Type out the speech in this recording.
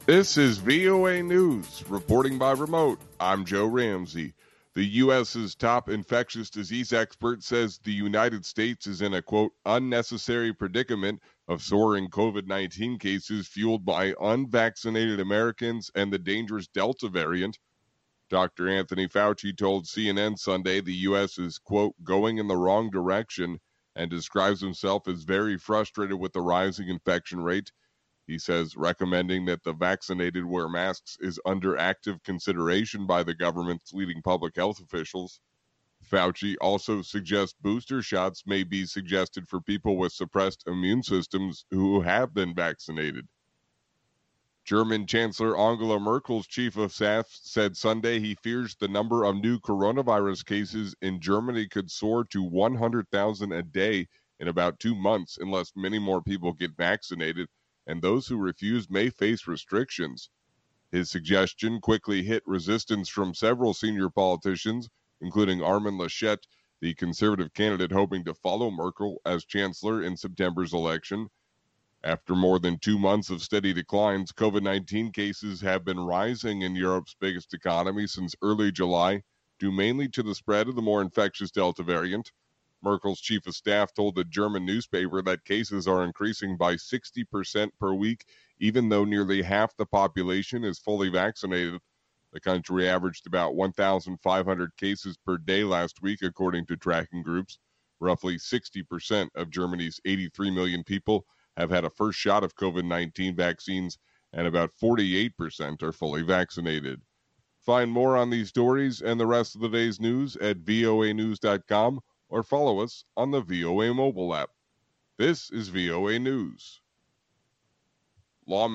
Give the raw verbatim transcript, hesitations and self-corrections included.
This is V O A News, reporting by remote. I'm Joe Ramsey. The U S's top infectious disease expert says the United States is in a, quote, unnecessary predicament of soaring COVID nineteen cases fueled by unvaccinated Americans and the dangerous Delta variant. Doctor Anthony Fauci told C N N Sunday the U S is, quote, going in the wrong direction and describes himself as very frustrated with the rising infection rate. He says recommending that the vaccinated wear masks is under active consideration by the government's leading public health officials. Fauci also suggests booster shots may be suggested for people with suppressed immune systems who have been vaccinated. German Chancellor Angela Merkel's chief of staff said Sunday he fears the number of new coronavirus cases in Germany could soar to one hundred thousand a day in about two months unless many more people get vaccinated, and those who refuse may face restrictions. His suggestion quickly hit resistance from several senior politicians, including Armin Laschet, the conservative candidate hoping to follow Merkel as chancellor in September's election. After more than two months of steady declines, COVID nineteen cases have been rising in Europe's biggest economy since early July, due mainly to the spread of the more infectious Delta variant. Merkel's chief of staff told a German newspaper that cases are increasing by sixty percent per week, even though nearly half the population is fully vaccinated. The country averaged about one thousand five hundred cases per day last week, according to tracking groups. Roughly sixty percent of Germany's eighty-three million people have had a first shot of COVID nineteen vaccines, and about forty-eight percent are fully vaccinated. Find more on these stories and the rest of the day's news at V O A news dot com or follow us on the V O A mobile app. This is V O A News. Lawmakers